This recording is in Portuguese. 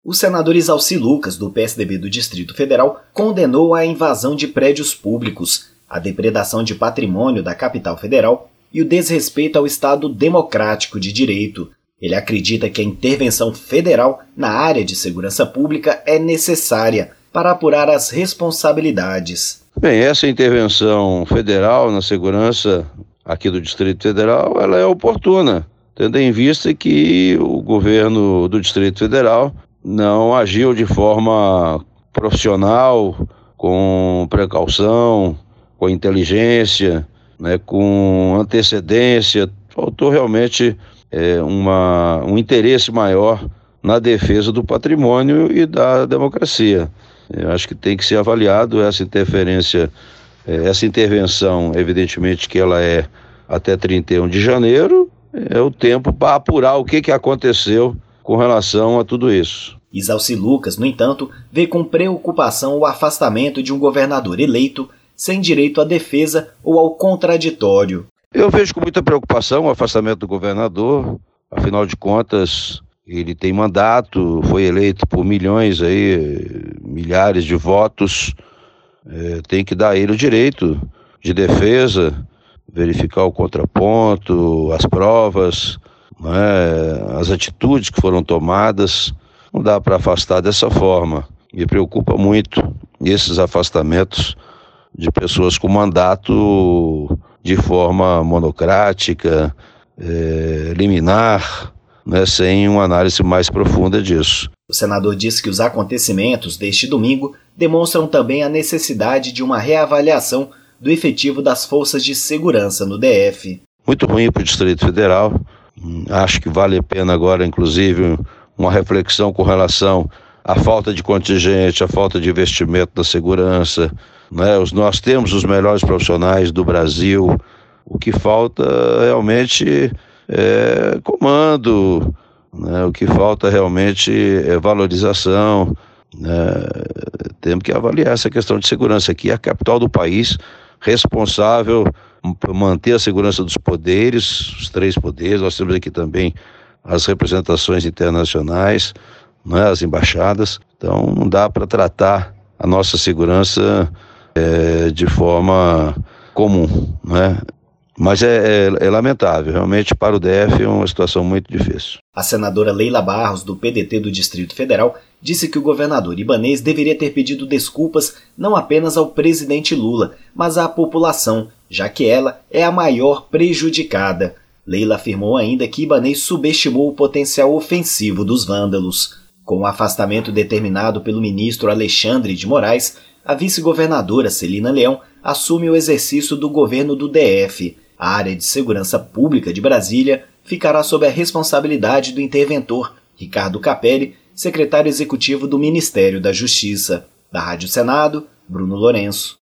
O senador Isalci Lucas, do PSDB do Distrito Federal, condenou a invasão de prédios públicos, a depredação de patrimônio da capital federal e o desrespeito ao Estado democrático de direito. Ele acredita que a intervenção federal na área de segurança pública é necessária para apurar as responsabilidades. Bem, essa intervenção federal na segurança aqui do Distrito Federal, ela é oportuna, tendo em vista que o governo do Distrito Federal não agiu de forma profissional, com precaução, com inteligência, com antecedência. Faltou realmente um interesse maior na defesa do patrimônio e da democracia. Eu acho que tem que ser avaliado essa interferência, essa intervenção, evidentemente que ela é até 31 de janeiro, é o tempo para apurar o que aconteceu com relação a tudo isso. Isalci Lucas, no entanto, vê com preocupação o afastamento de um governador eleito sem direito à defesa ou ao contraditório. Eu vejo com muita preocupação o afastamento do governador, afinal de contas, ele tem mandato, foi eleito por milhares de votos, tem que dar a ele o direito de defesa, verificar o contraponto, as provas, as atitudes que foram tomadas. Não dá para afastar dessa forma. Me preocupa muito esses afastamentos de pessoas com mandato de forma monocrática, liminar, sem uma análise mais profunda disso. O senador disse que os acontecimentos deste domingo demonstram também a necessidade de uma reavaliação do efetivo das forças de segurança no DF. Muito ruim para o Distrito Federal. Acho que vale a pena agora, inclusive, uma reflexão com relação à falta de contingente, à falta de investimento na segurança. Nós temos os melhores profissionais do Brasil. O que falta realmente é comando, o que falta realmente é valorização. Temos que avaliar essa questão de segurança aqui. É a capital do país, responsável por manter a segurança dos poderes, os 3 poderes. Nós temos aqui também as representações internacionais, as embaixadas. Então não dá para tratar a nossa segurança de forma comum, Mas é lamentável, realmente para o DF é uma situação muito difícil. A senadora Leila Barros, do PDT do Distrito Federal, disse que o governador Ibanez deveria ter pedido desculpas não apenas ao presidente Lula, mas à população, já que ela é a maior prejudicada. Leila afirmou ainda que Ibanez subestimou o potencial ofensivo dos vândalos. Com o afastamento determinado pelo ministro Alexandre de Moraes, a vice-governadora Celina Leão assume o exercício do governo do DF. A área de segurança pública de Brasília ficará sob a responsabilidade do interventor Ricardo Capelli, secretário executivo do Ministério da Justiça. Da Rádio Senado, Bruno Lourenço.